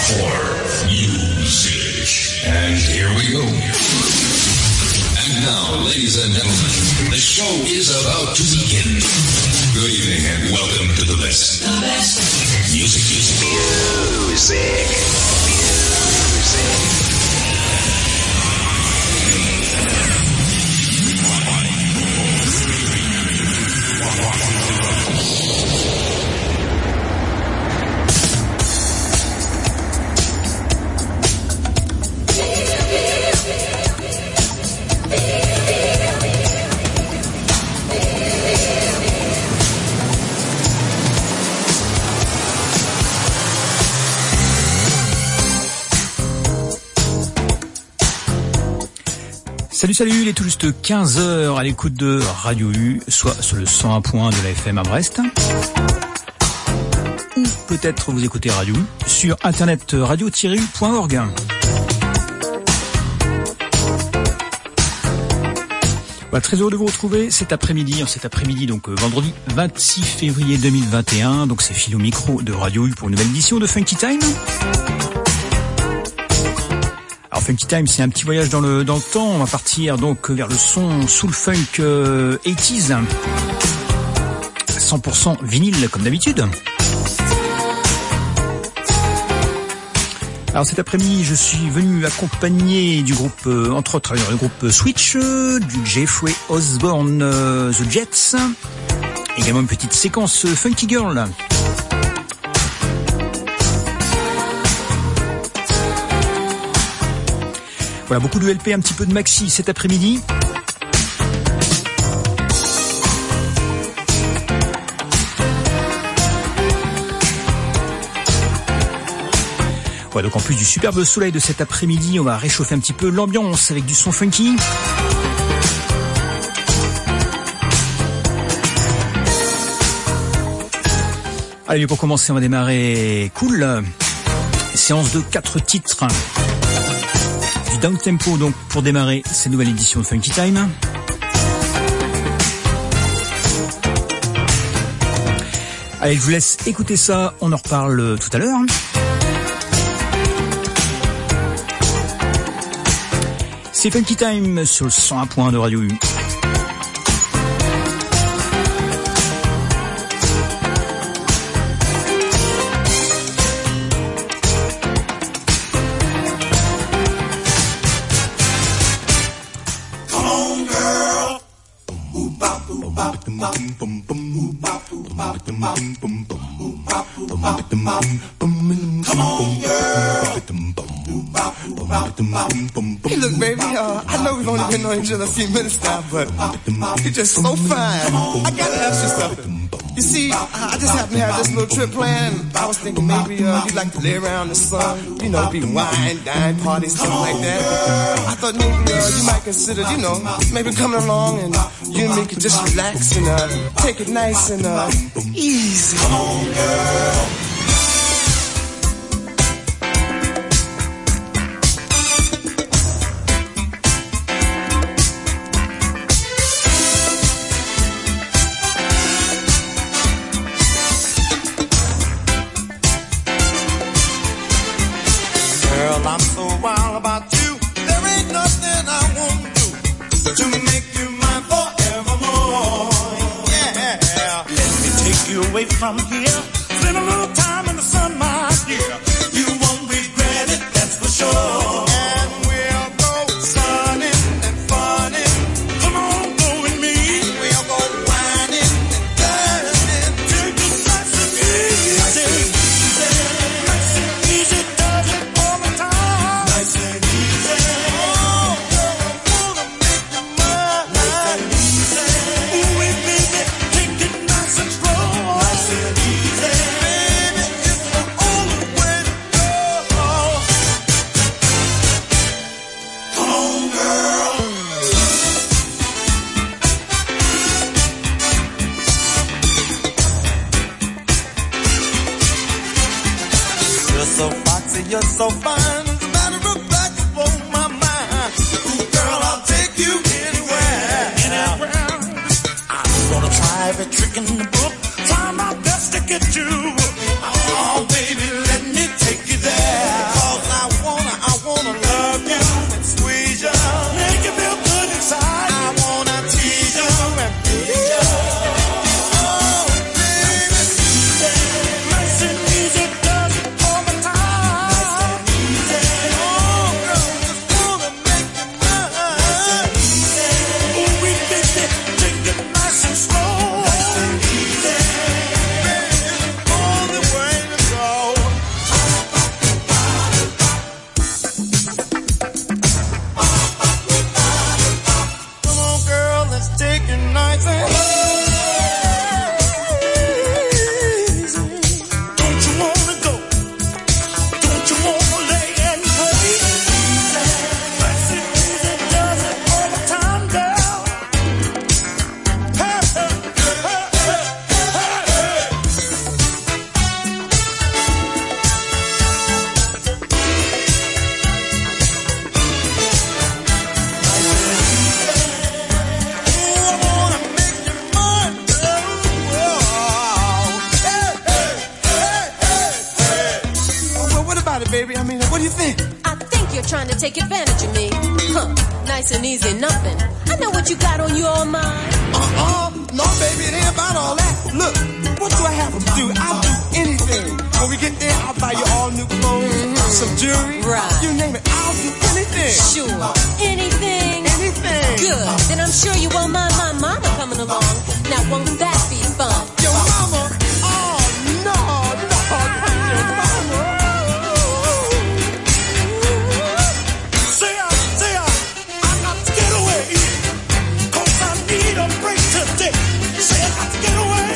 hardcore music. And here we go. And now, ladies and gentlemen, the show is about to begin. Good evening and welcome to the best. The best. Music. Salut, il est tout juste 15h à l'écoute de Radio U, soit sur le 101.1 de la FM à Brest. Ou peut-être vous écoutez Radio U sur internet radio-u.org. Voilà, très heureux de vous retrouver cet après-midi, donc vendredi 26 février 2021. Donc c'est Phil au micro de Radio U pour une nouvelle édition de Funky Time. Alors Funky Time, c'est un petit voyage dans le temps. On va partir donc vers le son soul funk 80s, 100% vinyle comme d'habitude. Alors cet après-midi, je suis venu accompagné du groupe, entre autres, le groupe Switch, du Jeffrey Osborne, The Jets, également une petite séquence Funky Girl. Voilà, beaucoup de LP, un petit peu de maxi cet après-midi. Voilà, donc en plus du superbe soleil de cet après-midi, on va réchauffer un petit peu l'ambiance avec du son funky. Allez, pour commencer, on va démarrer cool. Séance de 4 titres. Du down tempo donc pour démarrer cette nouvelle édition de Funky Time. Allez, je vous laisse écouter ça, on en reparle tout à l'heure. C'est Funky Time sur le 101.1 de Radio U. Hey, look, baby, I know we've only been knowing each other a few minutes now, but you're just so fine. I gotta ask you something. You see, I just happened to have this little trip planned. I was thinking maybe you'd like to lay around the sun, you know, be wine, dine, parties, something like that. I thought maybe you might consider, you know, maybe coming along and you and me could just relax and take it nice and easy. Come on, girl. I'm so wild about you. There ain't nothing I won't do to make you mine forevermore. Yeah. Let me take you away from here. Spend a little time in the sun, my dear. You won't regret it, that's for sure. And we'll go sunning and funning. Come on, go with me. We'll go whining and dining. Take it nice and easy. Nice and easy. Nice and easy, does it all the time. Nice and easy. Oh, girl, I wanna make you mine. Nice and easy. Ooh, baby, take it nice and slow. Nice and easy. Baby, it's the only way to go. Come on, girl. You're so foxy, you're so fine. As a matter of fact, you blow my mind. Ooh, girl, I'll take you anywhere. Anywhere. I'm gonna try every trick in the book. Try my best to get you. Oh, baby, let me take you there. about it, baby? I mean, what do you think? I think you're trying to take advantage of me. Huh, nice and easy, nothing. I know what you got on your mind. No, baby, it ain't about all that. Look, what do I have to do? I'll do anything. When we get there, I'll buy you all new clothes, some jewelry. Right. You name it, I'll do anything. Sure, anything. Anything. Good, then I'm sure you won't mind my mama coming along. Now, won't that be fun? Your mama? Oh, no, not your mama. Say, I got to get away, 'cause I need a break today. Say, I got to get away.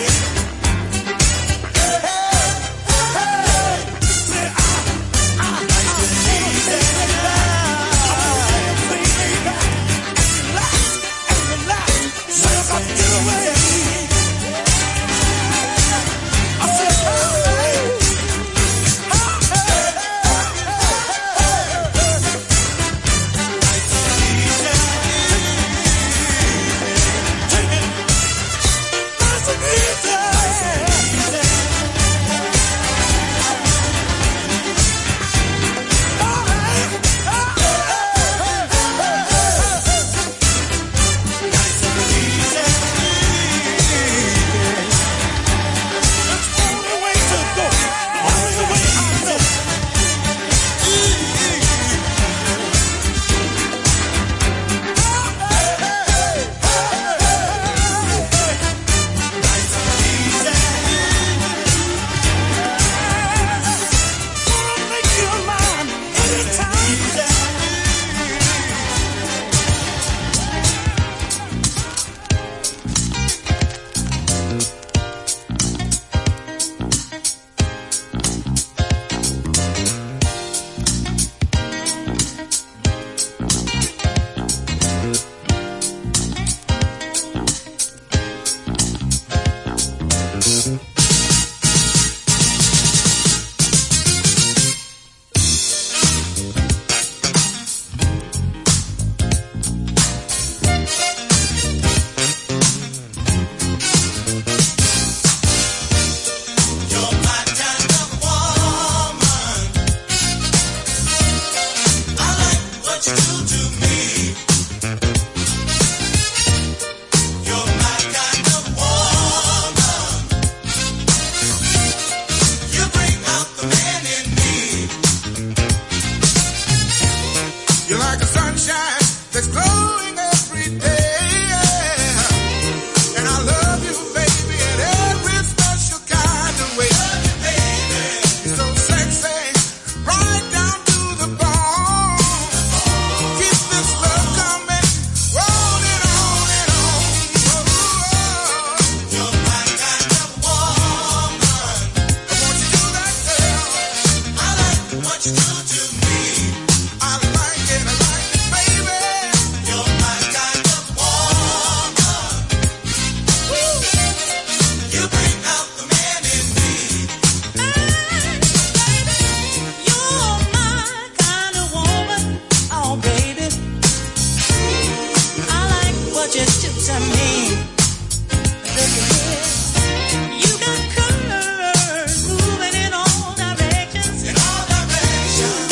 You got colors moving in all directions.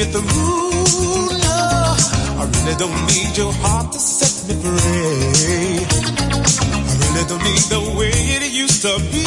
me through. No, I really don't need your heart to set me free. I really don't need the way it used to be.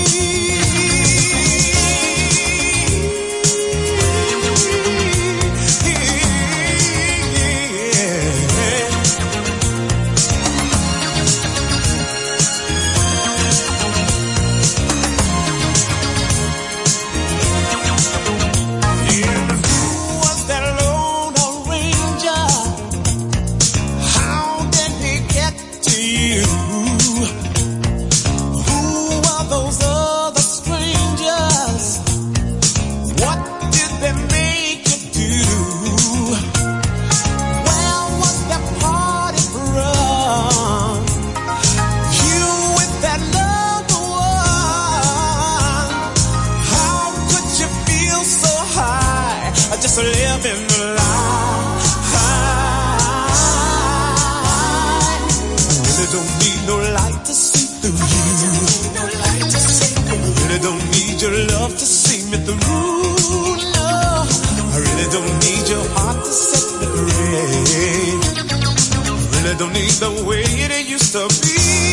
Don't need the way it used to be.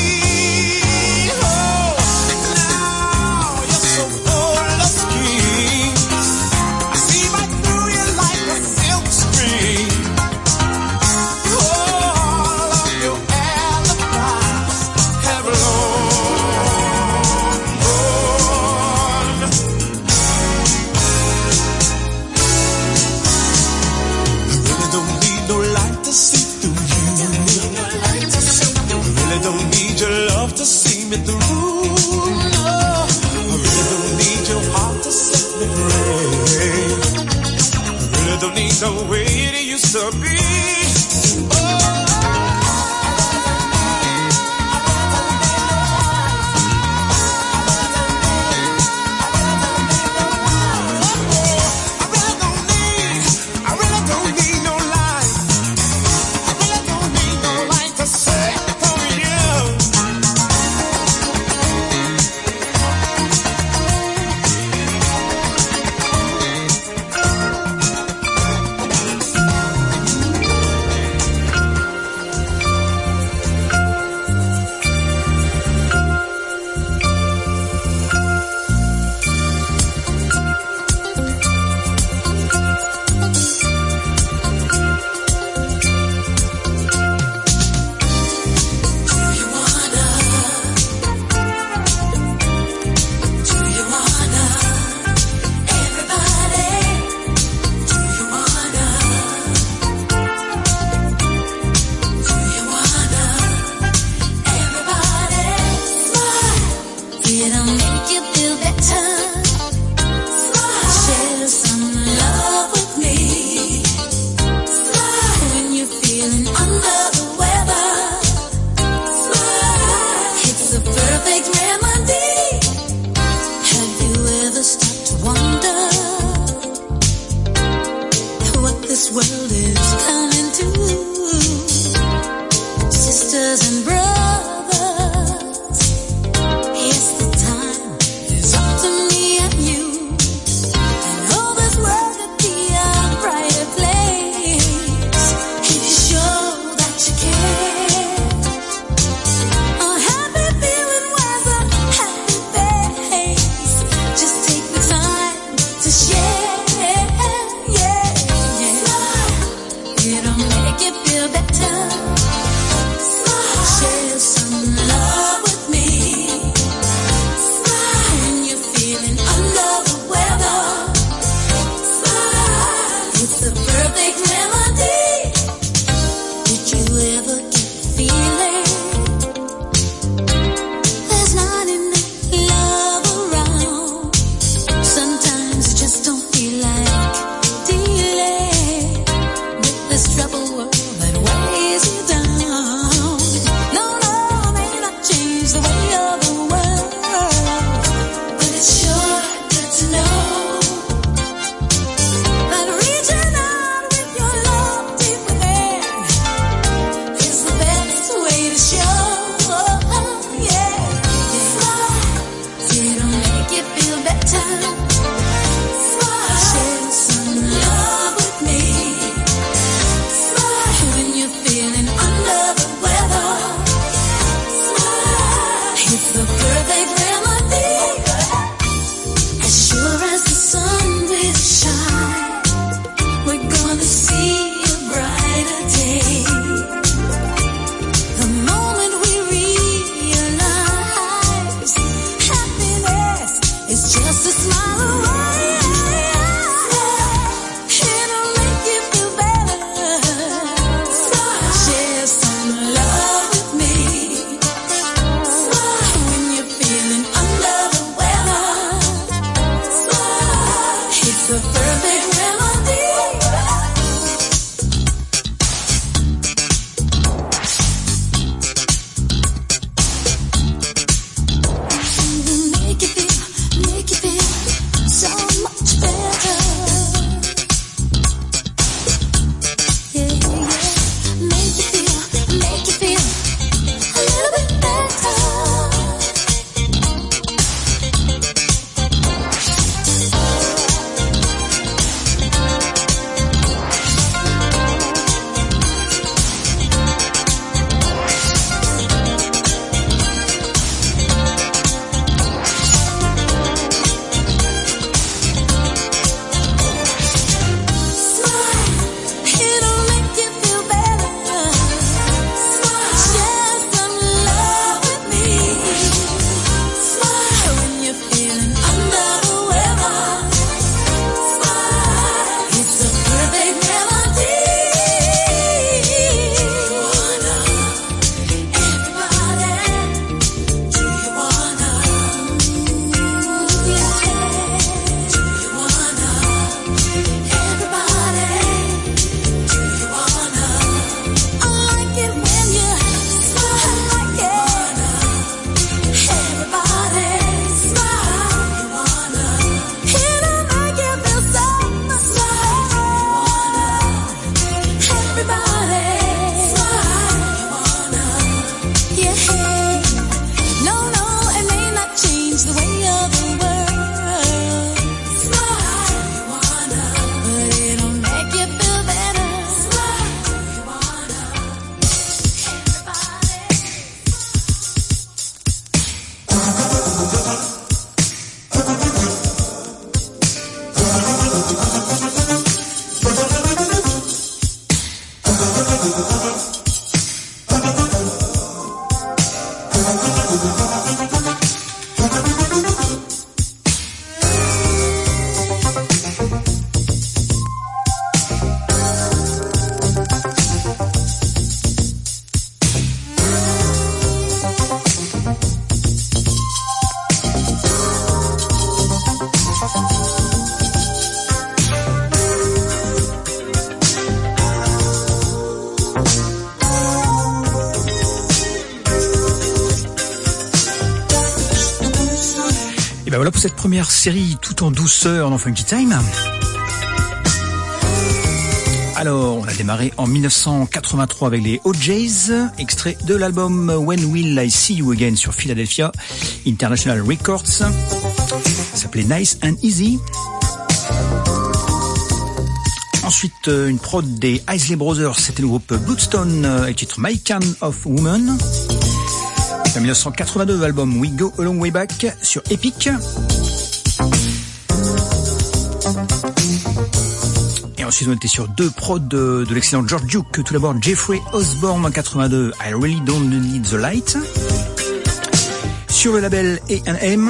Oh, now you're so full of schemes. I see right through you like a silk screen. All of your alibis have long gone. I really don't need no light to see through you. I really don't ben voilà pour cette première série tout en douceur dans Funky Time. Alors, on a démarré en 1983 avec les OJs, extrait de l'album When Will I See You Again sur Philadelphia International Records. Ça s'appelait Nice and Easy. Ensuite, une prod des Isley Brothers, c'était le groupe Bloodstone, avec le titre My Kind of Woman. En 1982, l'album We Go a Long Way Back sur Epic. Et ensuite, on était sur deux prods de l'excellent George Duke. Tout d'abord, Jeffrey Osborne en 82, I Really Don't Need the Light. Sur le label A&M.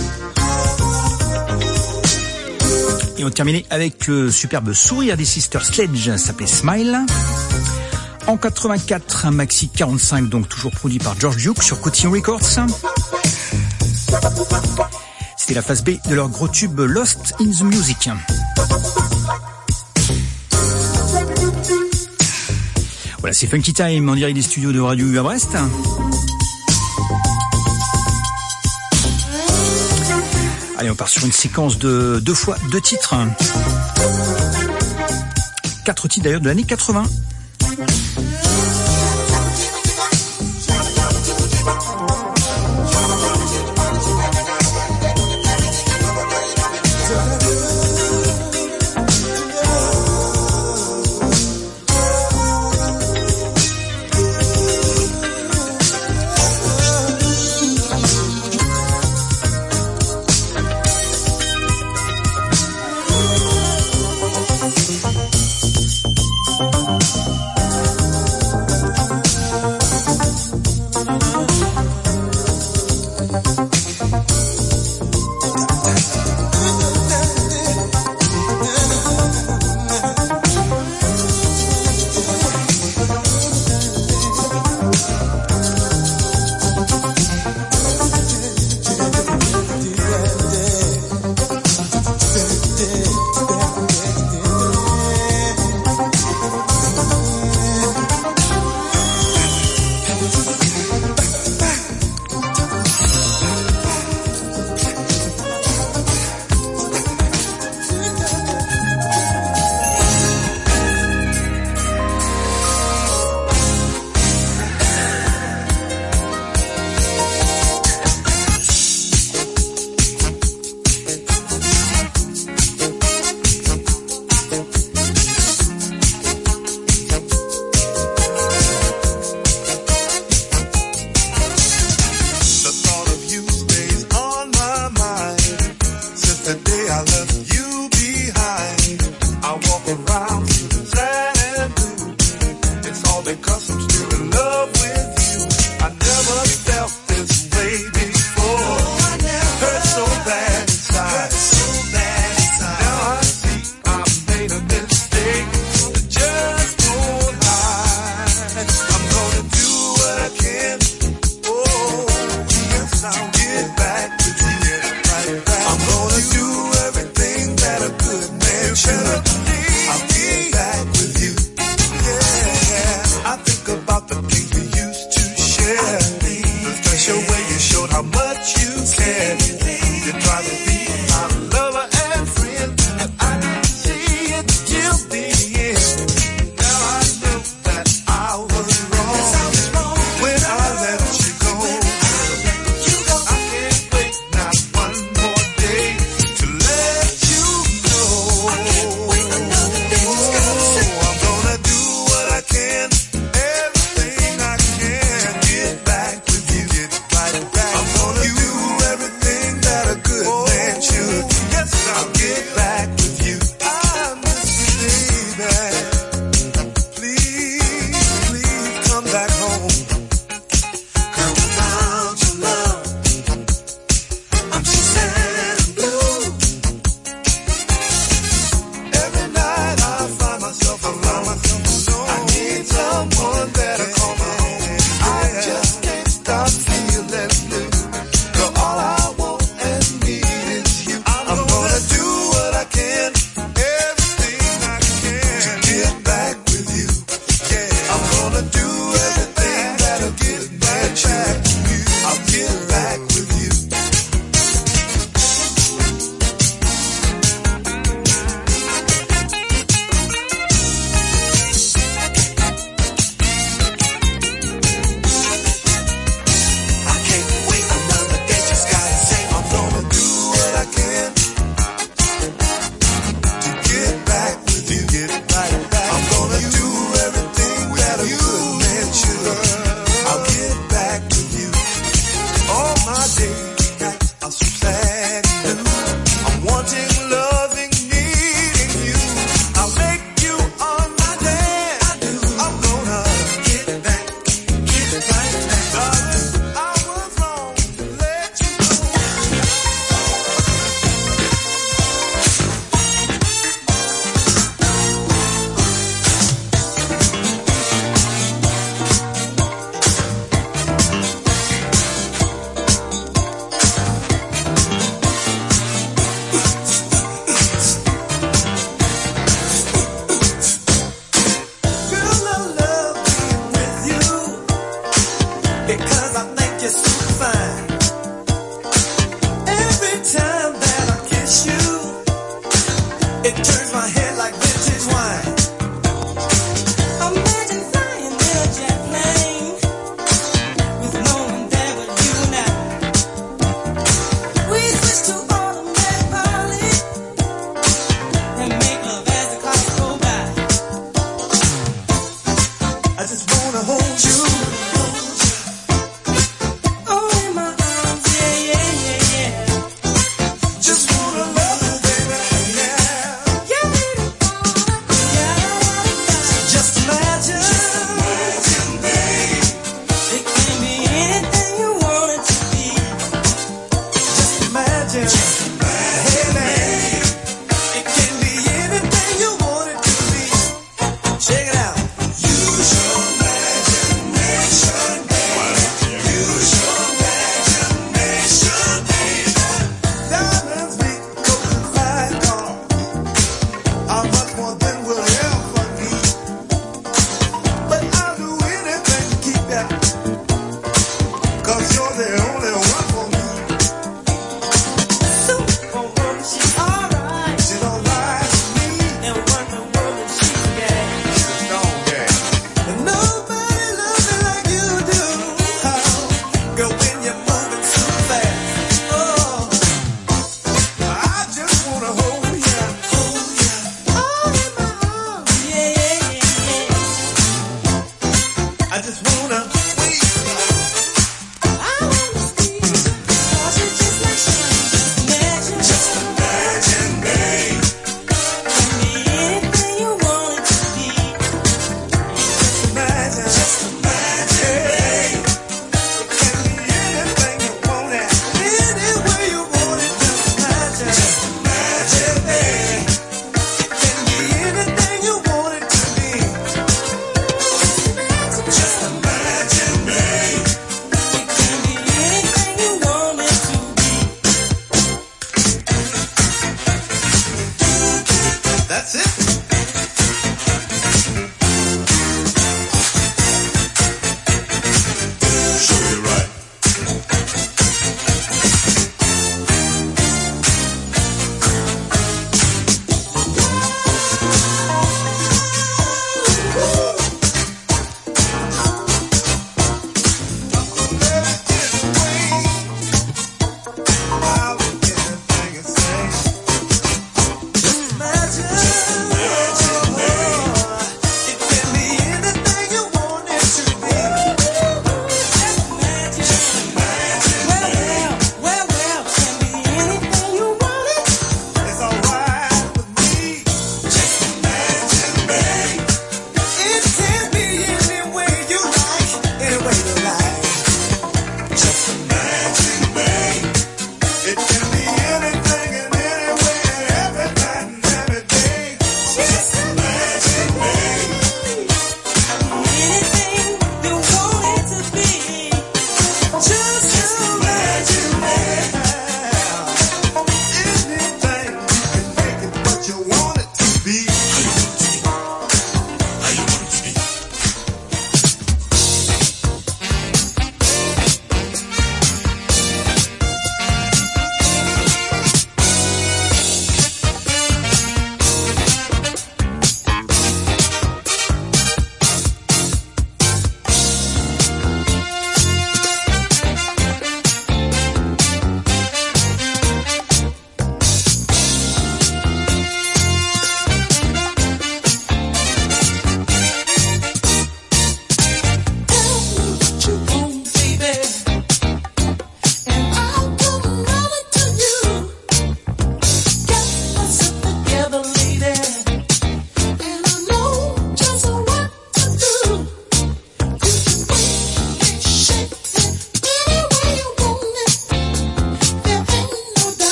Et on terminait avec le superbe sourire des Sisters Sledge, ça s'appelait Smile. En 84, un maxi 45, donc toujours produit par George Duke sur Cotillon Records. C'était la phase B de leur gros tube Lost in the Music. Voilà, c'est Funky Time en direct des studios de Radio U à Brest. Allez, on part sur une séquence de 2 fois 2 titres. 4 titres d'ailleurs de l'année 80. day I left you behind, I walk around feeling sad and blue. It's all because I'm still in love with you. I never felt this way before. Hurt so bad inside. Now I see I made a mistake. Just won't hide. I'm gonna do what I can. Oh, yes, I'll get back with you. I'm gonna do everything that a good man should. I'll give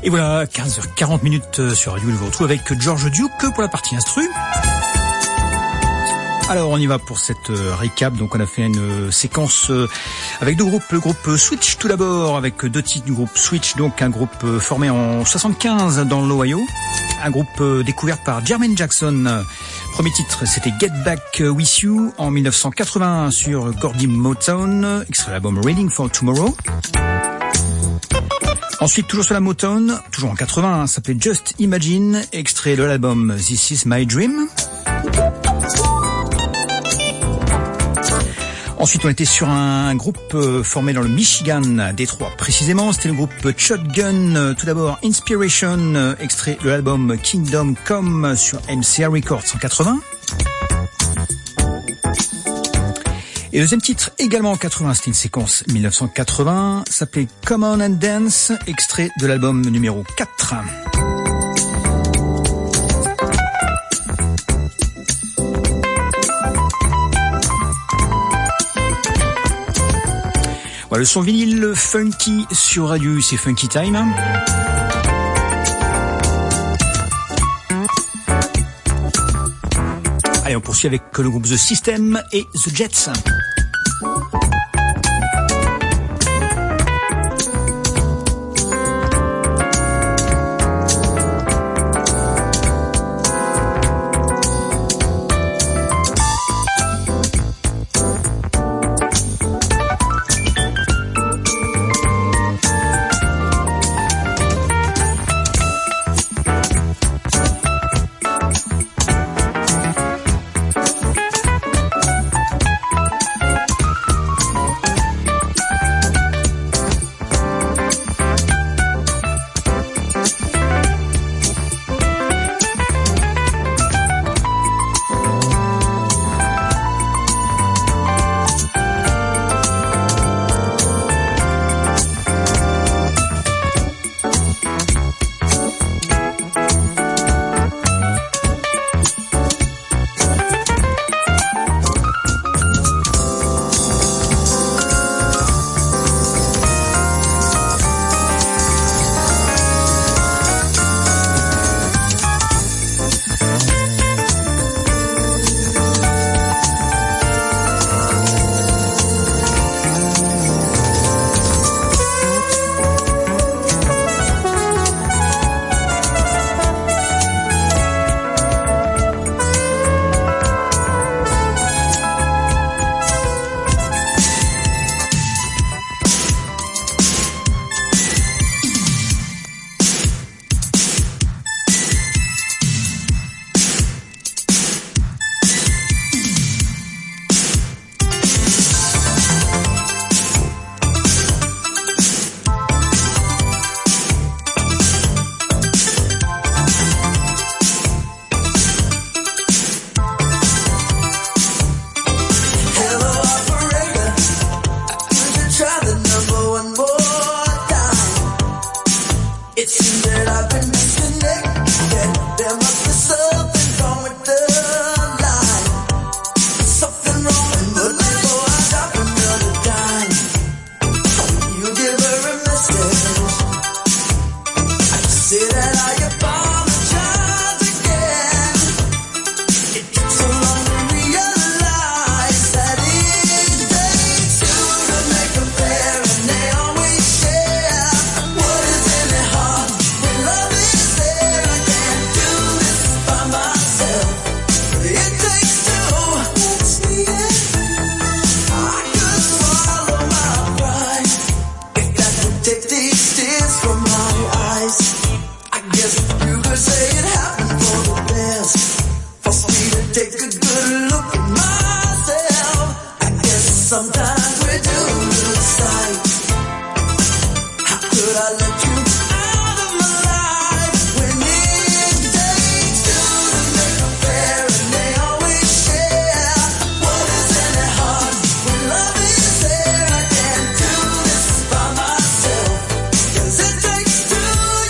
Et voilà, 15h40 sur Radio. Je vous retrouve avec George Duke pour la partie instru. Alors on y va pour cette récap. Donc on a fait une séquence avec deux groupes. Le groupe Switch tout d'abord avec deux titres du groupe Switch. Donc un groupe formé en 75 dans l'Ohio. Un groupe découvert par Jermaine Jackson. Premier titre c'était Get Back With You en 1981 sur Gordy Motown. Extrait de l'album Reading for Tomorrow. Ensuite, toujours sur la Motown, toujours en 80, ça s'appelait Just Imagine, extrait de l'album This Is My Dream. Ensuite, on était sur un groupe formé dans le Michigan, Détroit précisément. C'était le groupe Shotgun. Tout d'abord, Inspiration, extrait de l'album Kingdom Come sur MCA Records en 80. Et le deuxième titre, également en 80, c'était une séquence 1980, s'appelait Come On and Dance, extrait de l'album numéro 4. Voilà le son vinyle funky sur Radio, c'est Funky Time. Allez, on poursuit avec le groupe The System et The Jets.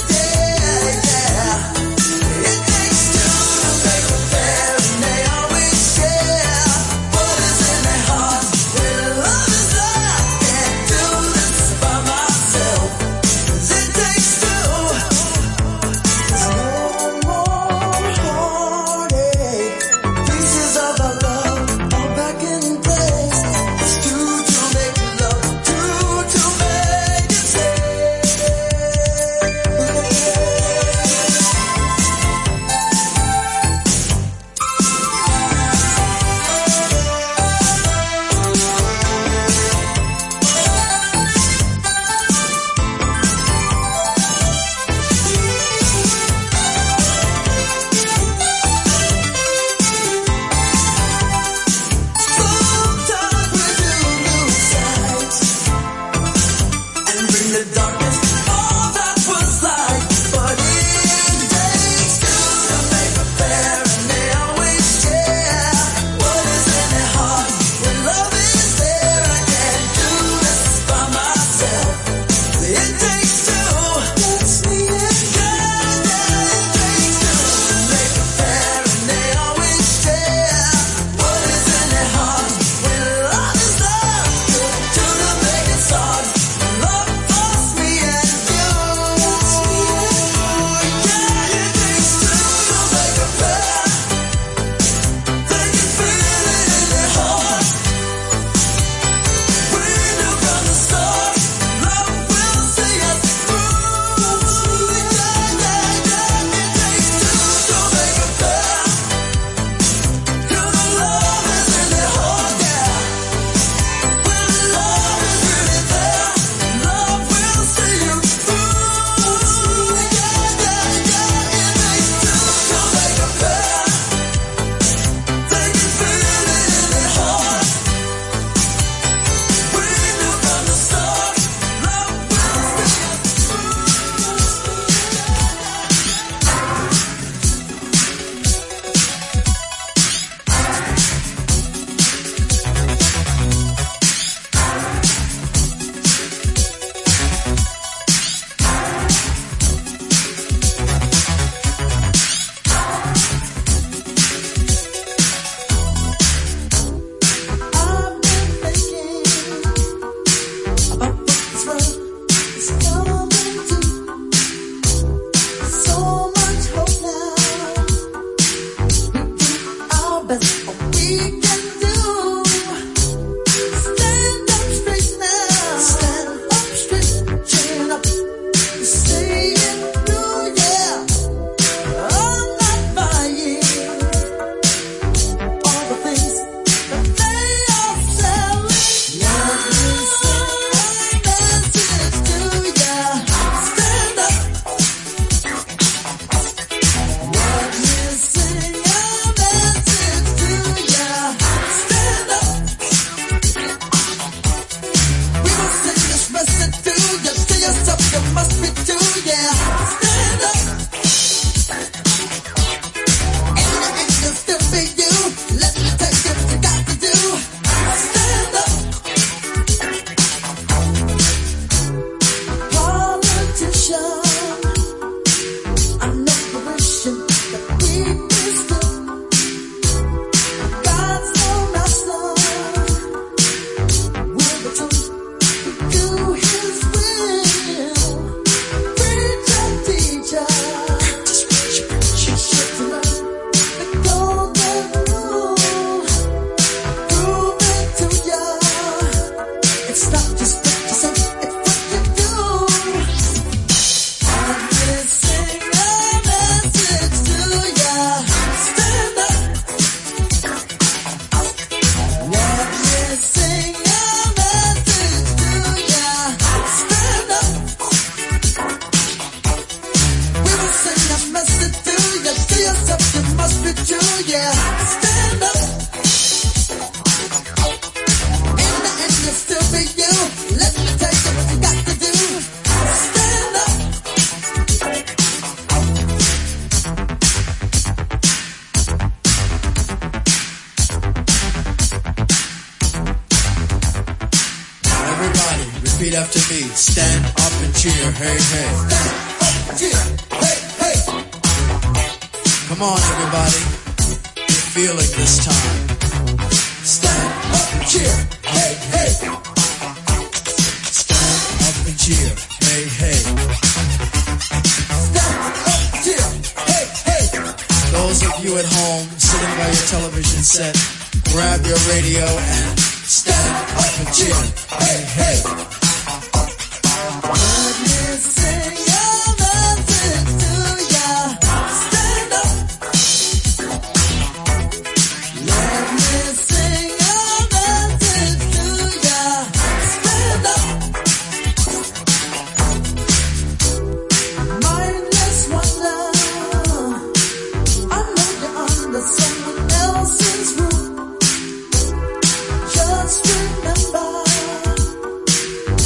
Always Repeat after me. Stand up and cheer. Hey, hey. Stand up and cheer. Hey, hey. Come on, everybody. You're feeling this time. Stand up and cheer. Hey, hey. Stand up and cheer. Hey, hey. Stand up and cheer. Hey, hey. Those of you at home sitting by your television set, grab your radio and stand up and cheer. Hey, hey. Let me sing your message to ya. Stand up. Let me sing your message to ya. Stand up. Mindless wonder. I know you're under someone else's roof. Just remember,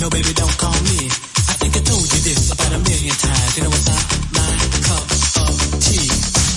no, baby, don't call me. I think I told you this about a million times. You know what's not my cup of tea.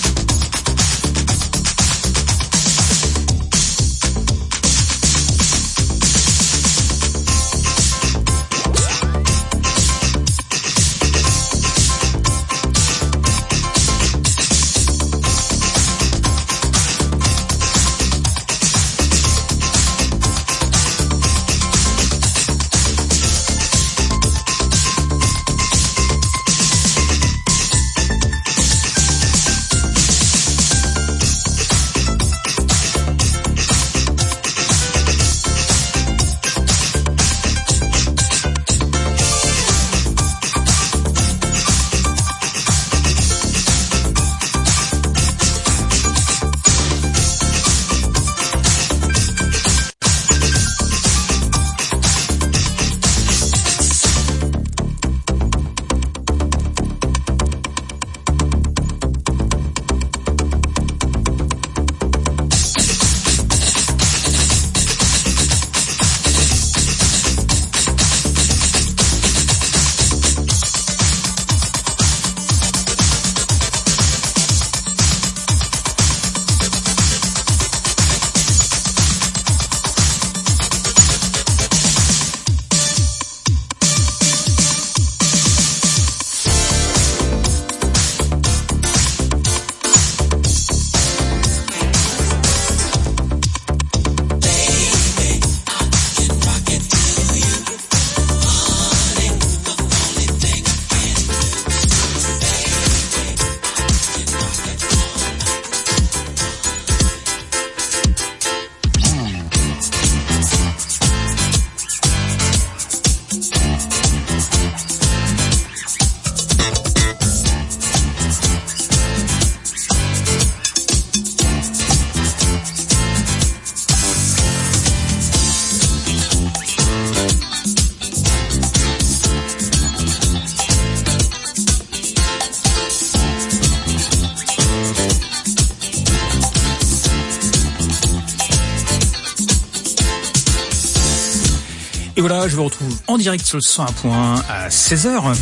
Et voilà, je vous retrouve en direct sur le 101.1 à 16h.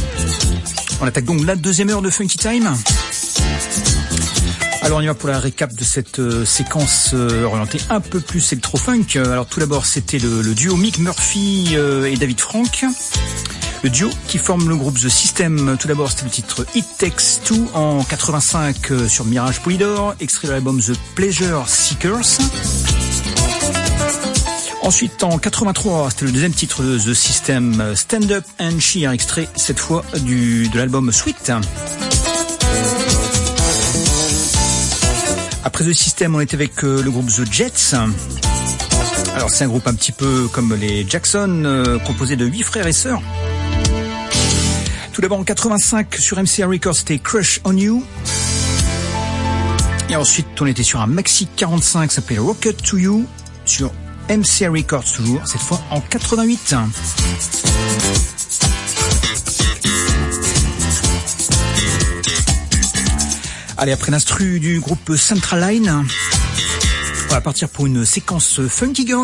On attaque donc la deuxième heure de Funky Time. Alors on y va pour la récap de cette séquence orientée un peu plus électro-funk. Alors tout d'abord c'était le duo Mick Murphy et David Frank. Le duo qui forme le groupe The System. Tout d'abord c'était le titre It Takes Two en 85 sur Mirage Polydor, extrait de l'album The Pleasure Seekers. Ensuite, en 83, c'était le deuxième titre de The System, Stand Up and Cheer, extrait cette fois de l'album Sweet. Après The System, on était avec le groupe The Jets. Alors c'est un groupe un petit peu comme les Jackson, composé de 8 frères et sœurs. Tout d'abord en 85, sur MCA Records, c'était Crush on You. Et ensuite, on était sur un maxi 45 qui s'appelait Rocket to You, sur MCA Records toujours, cette fois en 88. Allez, après l'instru du groupe Central Line, on va partir pour une séquence Funky Girls.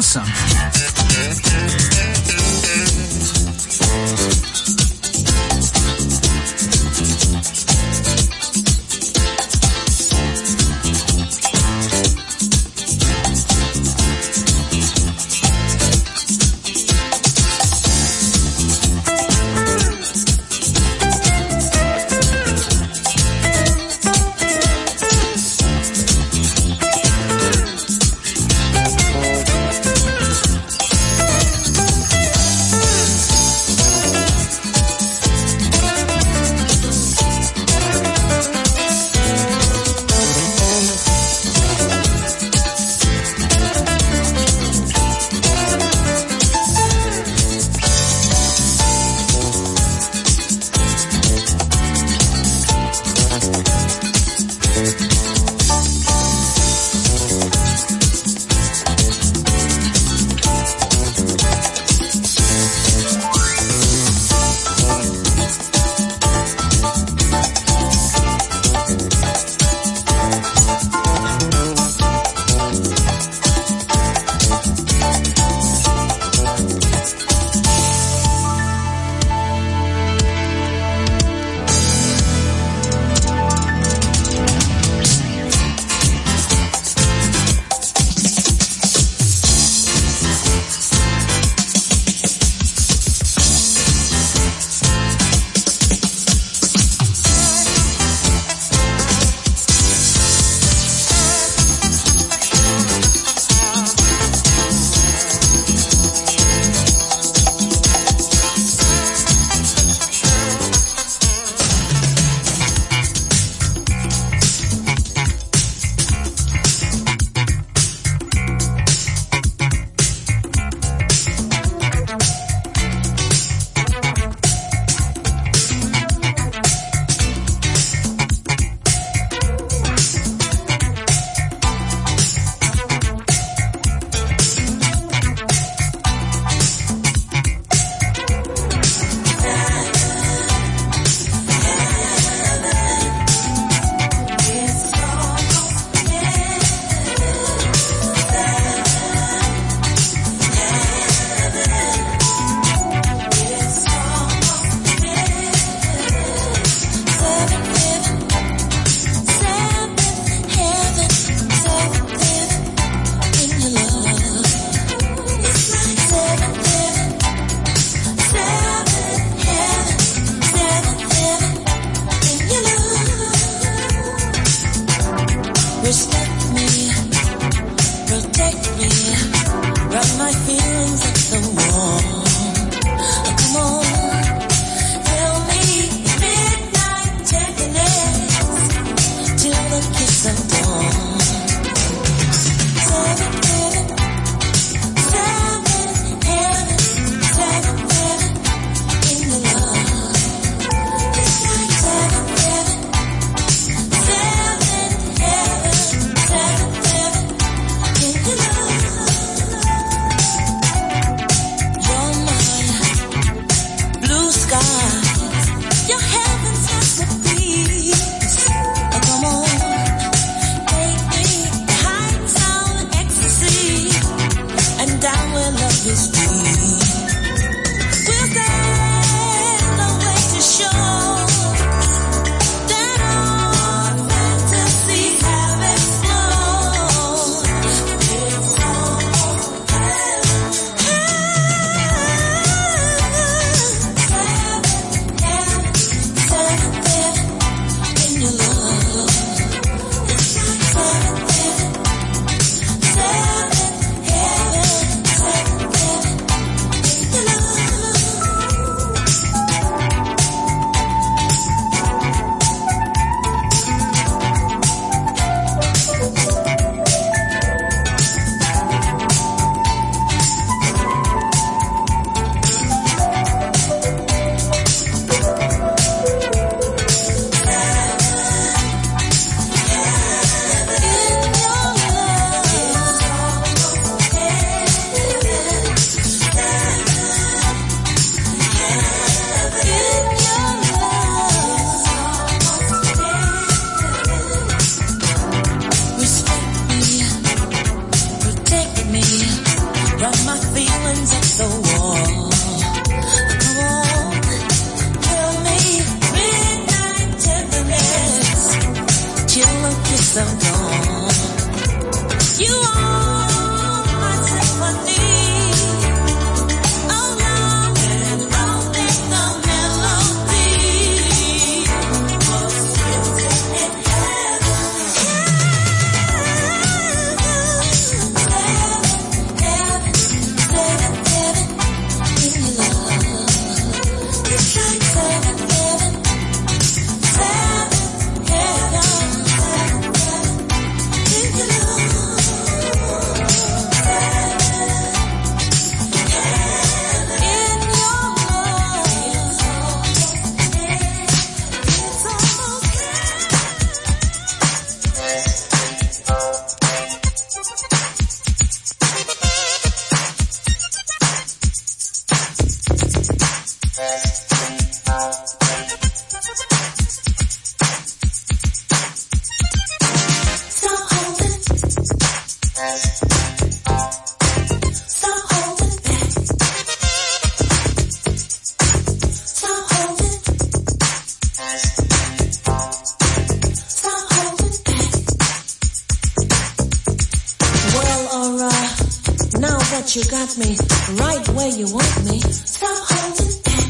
You got me right where you want me. Stop holding back.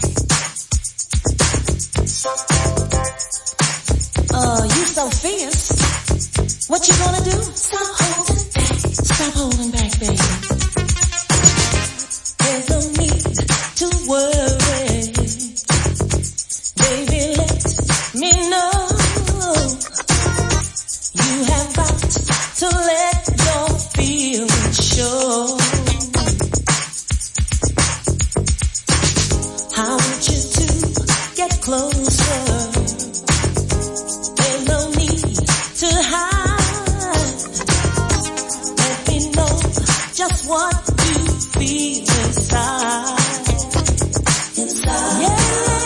You so fierce. What you gonna do? Stop holding back. Stop holding back, baby. There's no need to worry. Baby, let me know. You have got to let your feelings show. I want you to get closer. There's no need to hide. Let me know just what you feel inside. Inside. Yeah.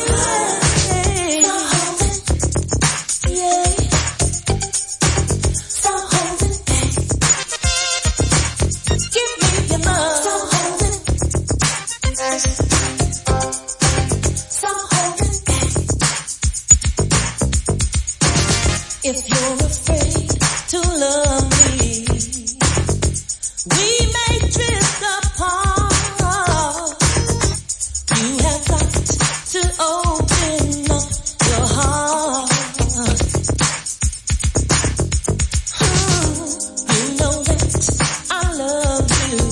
Stop holding. Yeah. Stop holding back. Give me your love. Stop holding. If you're afraid to love me, we may drift apart. You have got to open up your heart. You know that I love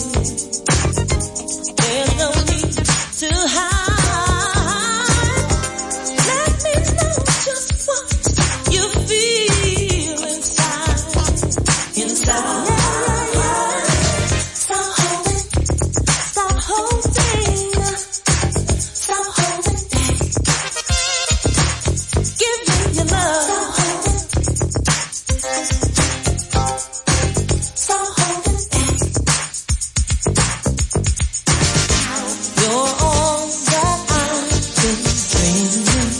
you. There's no need to hide. Let me know just what you feel inside. Inside. Stop holding. Stop holding. Stop holding back. Give me your love. Stop holding back. You're all that I've been dreaming.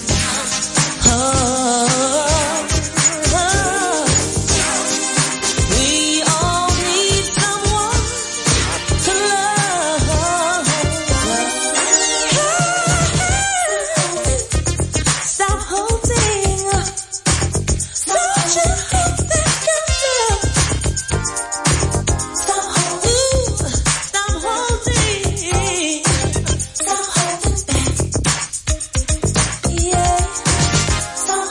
We all need someone to love. Stop holding. Don't you hold back your love. Stop holding. Stop holding. Stop holding back. Yeah. Stop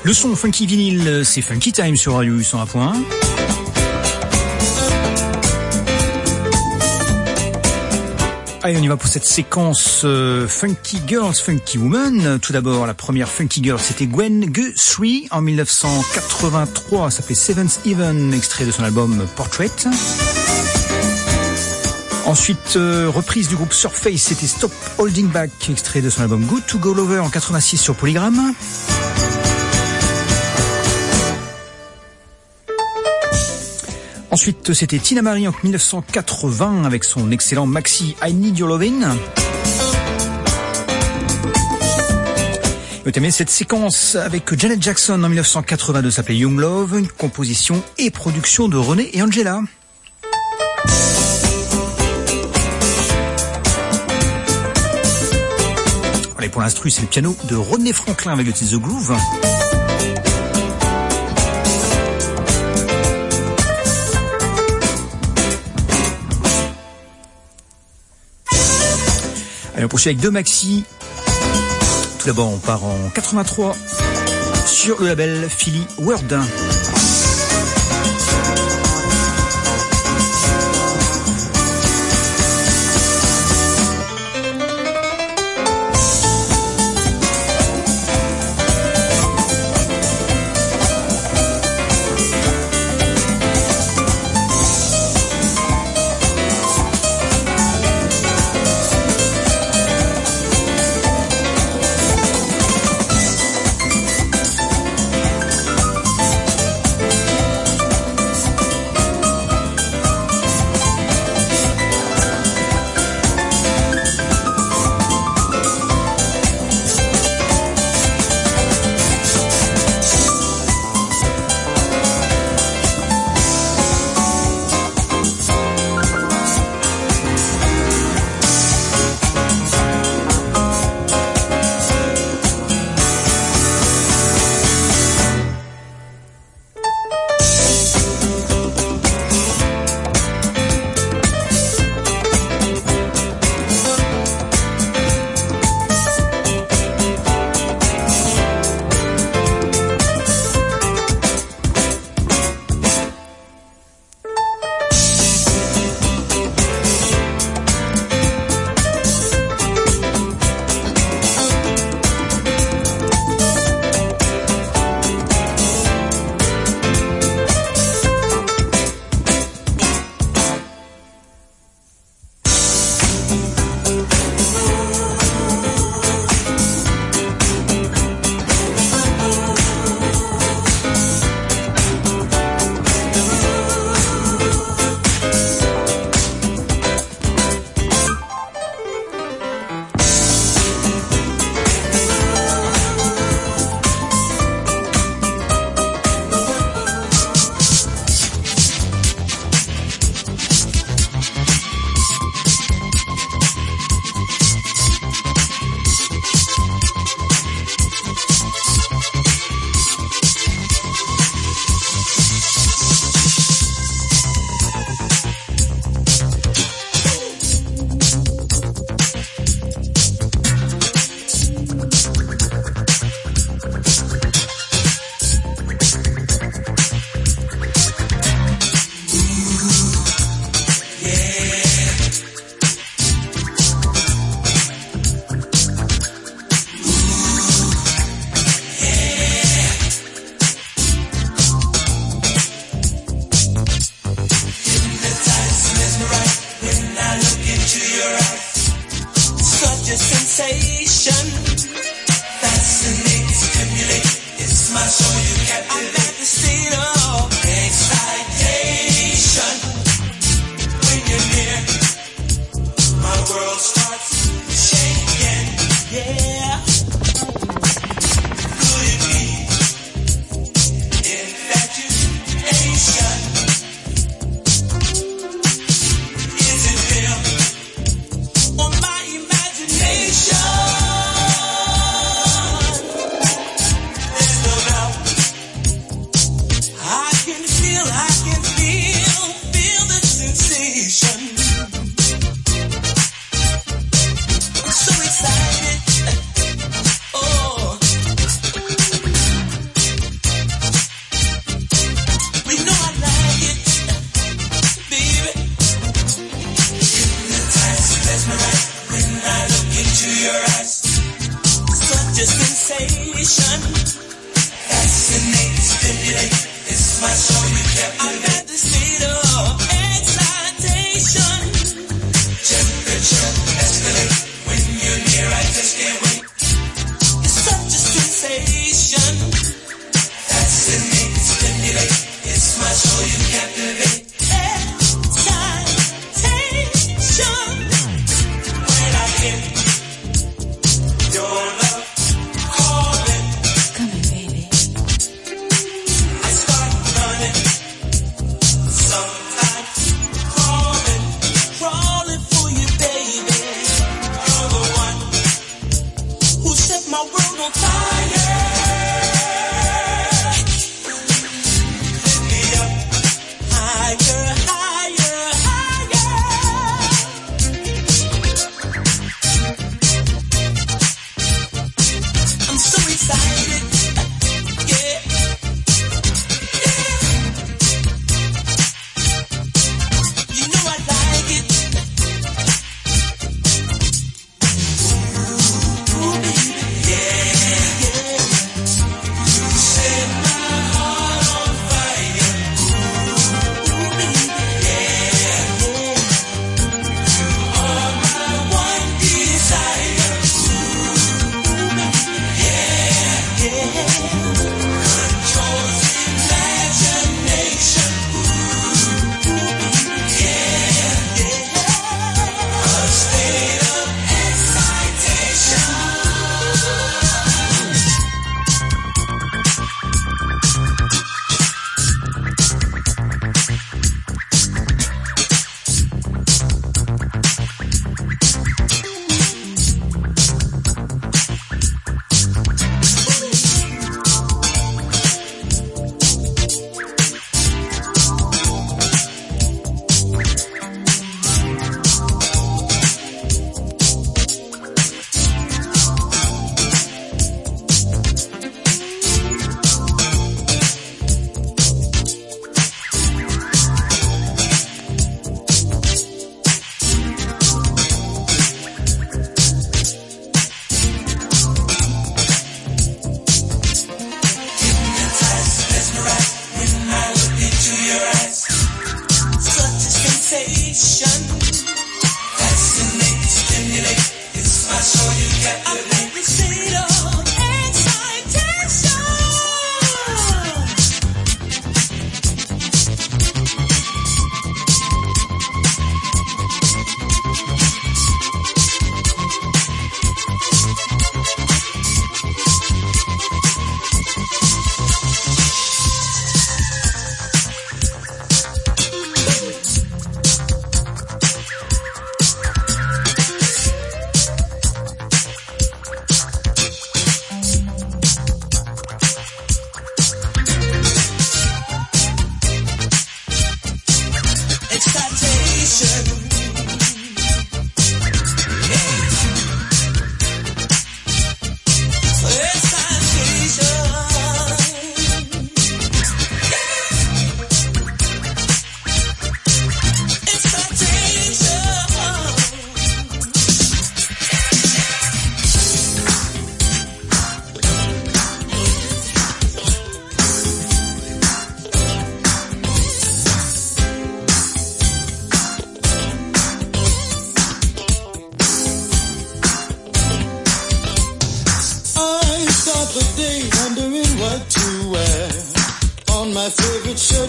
Le son funky vinyle, c'est Funky Time sur Radio 101.1. Allez, on y va pour cette séquence Funky Girls, Funky Woman. Tout d'abord, la première Funky Girl, c'était Gwen Guthrie en 1983. Ça s'appelait Seventh Heaven, extrait de son album Portrait. Ensuite, reprise du groupe Surface, c'était Stop Holding Back, extrait de son album Good to Go Lover en 86 sur Polygram. Ensuite, c'était Tina Marie en 1980 avec son excellent maxi I Need Your Lovin'. Vous aimez cette séquence avec Janet Jackson en 1982, s'appelait Young Love, une composition et production de René et Angela. Allez, pour l'instru, c'est le piano de Rodney Franklin avec le titre The Groove. Allez, on poursuit avec deux maxi. Tout d'abord, on part en 83 sur le label Philly Word.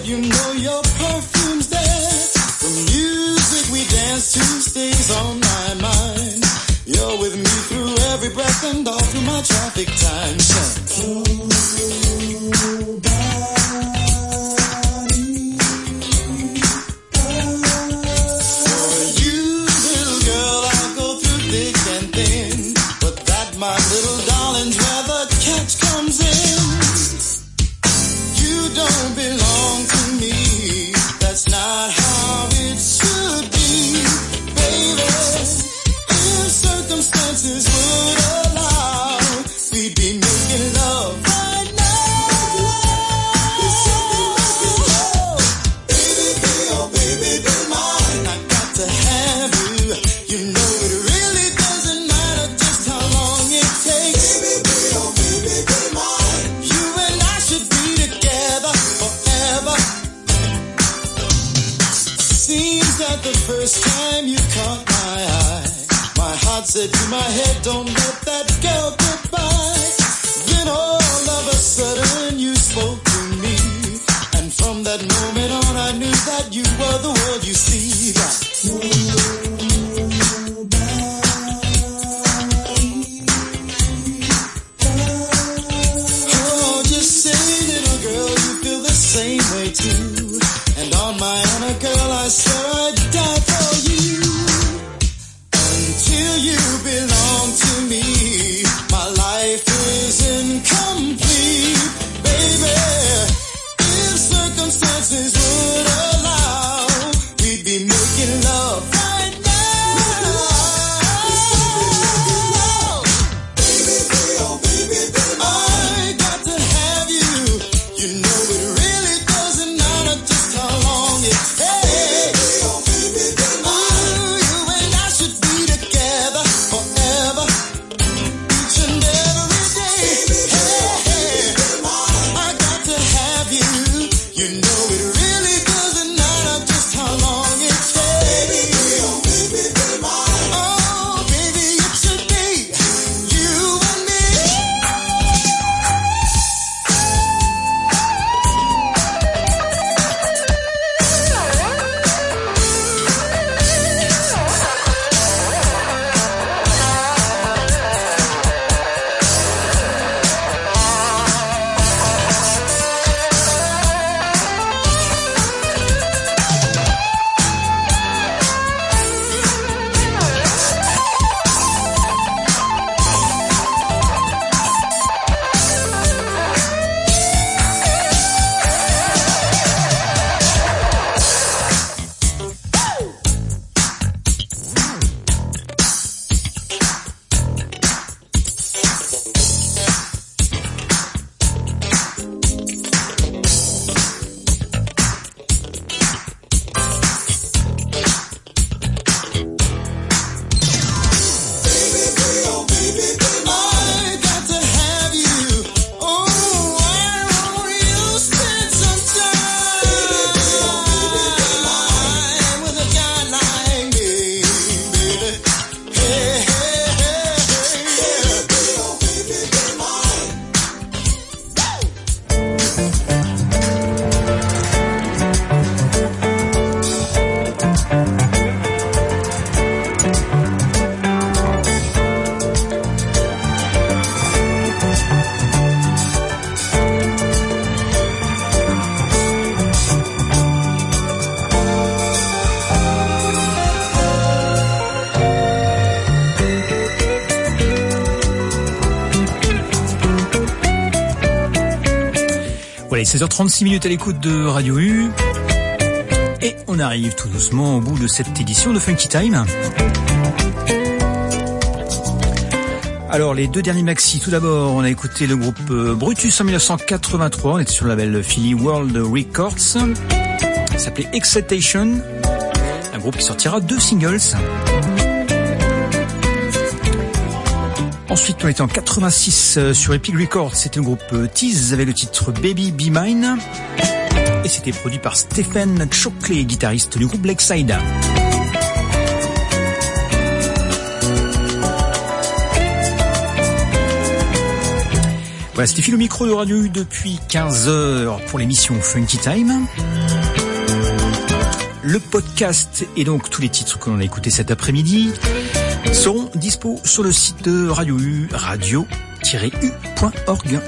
you know your perfume's there. The music we dance to stays on my mind. You're with me through every breath and all through my traffic time. So said to my head, don't let that girl get by. Then all of a sudden you spoke to me, and from that moment on I knew that you were the world you see. Oh, just say, little girl, you feel the same way too. And on my honor, girl, I swear I'd die for you. Until you belong to me, my life is incomplete, baby. If circumstances would allow, we'd be making love right now. Baby, oh baby, I got to have you. You know it really doesn't matter just how long it takes. Allez, 16h36 à l'écoute de Radio U. Et on arrive tout doucement au bout de cette édition de Funky Time. Alors, les deux derniers maxi. Tout d'abord, on a écouté le groupe Brutus en 1983. On était sur le label Philly World Records. Ça s'appelait Excitation. Un groupe qui sortira 2 singles. Ensuite, on était en 86 sur Epic Records. C'était le groupe Tease avec le titre Baby Be Mine. Et c'était produit par Stephen Chockley, guitariste du groupe Lakeside. Voilà, c'était Phil au micro de Radio U depuis 15h pour l'émission Funky Time. Le podcast et donc tous les titres que l'on a écoutés cet après-midi seront dispo sur le site de Radio U, radio-u.org.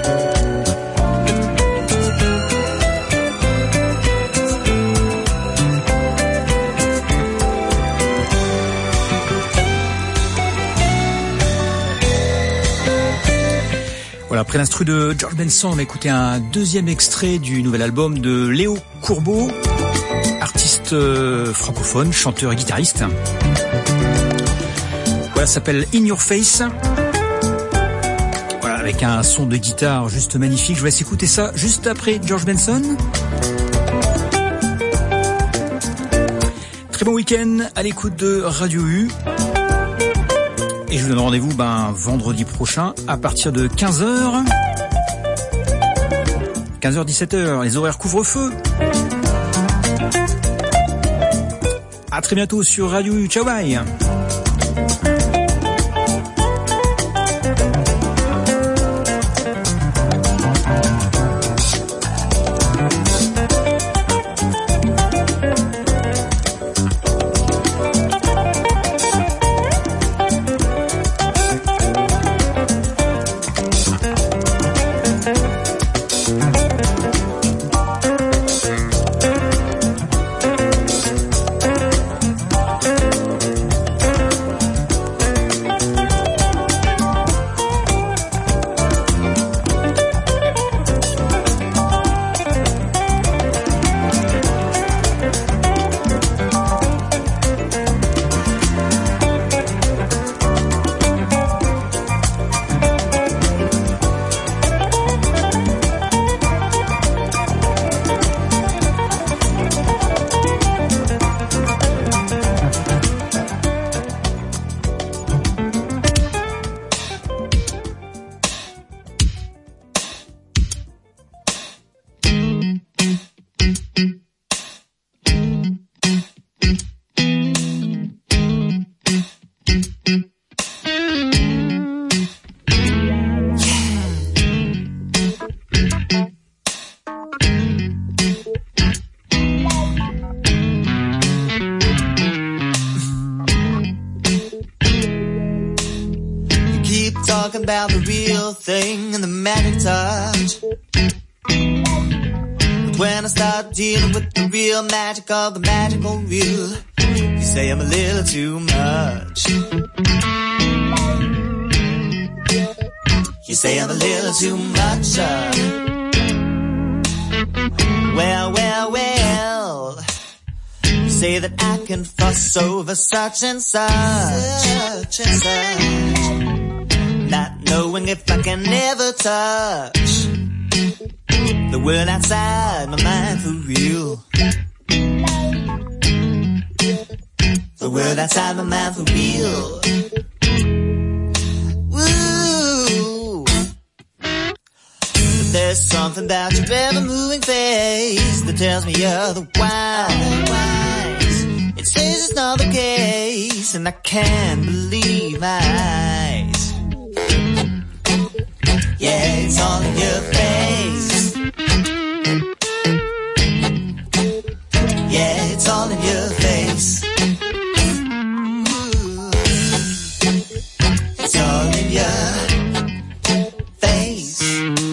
Voilà, après l'instru de George Benson, on va écouter un deuxième extrait du nouvel album de Léo Courbeau, artiste francophone, chanteur et guitariste. Voilà, ça s'appelle In Your Face. Voilà, avec un son de guitare juste magnifique. Je vous laisse écouter ça juste après George Benson. Très bon week-end à l'écoute de Radio U. Et je vous donne rendez-vous vendredi prochain à partir de 15h. 15h-17h, les horaires couvre-feu. À très bientôt sur Radio U. Ciao, bye. About the real thing and the magic touch. When I start dealing with the real magic of the magical real, you say I'm a little too much. You say I'm a little too much. Well. You say that I can fuss over such and such. Not knowing if I can ever touch the world outside my mind for real. The world outside my mind for real. Woo. But there's something about your ever-moving face that tells me otherwise. It says it's not the case, and I can't believe my eyes. Yeah, it's all in your face. Yeah, it's all in your face. It's all in your face.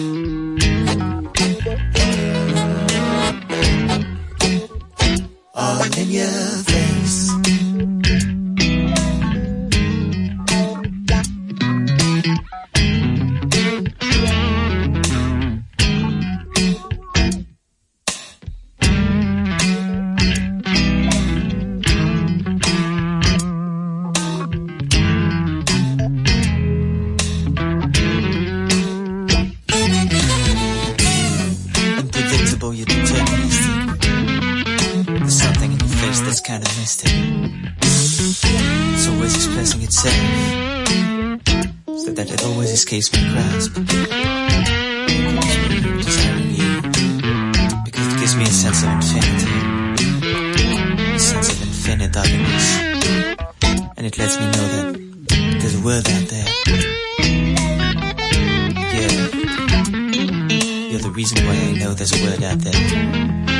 All in your face. Kind of mystic. It's always expressing itself, so that it always escapes my grasp. Desiring you, because it gives me a sense of infinity, a sense of infinite otherness, and it lets me know that there's a world out there. Yeah. there's a word out there.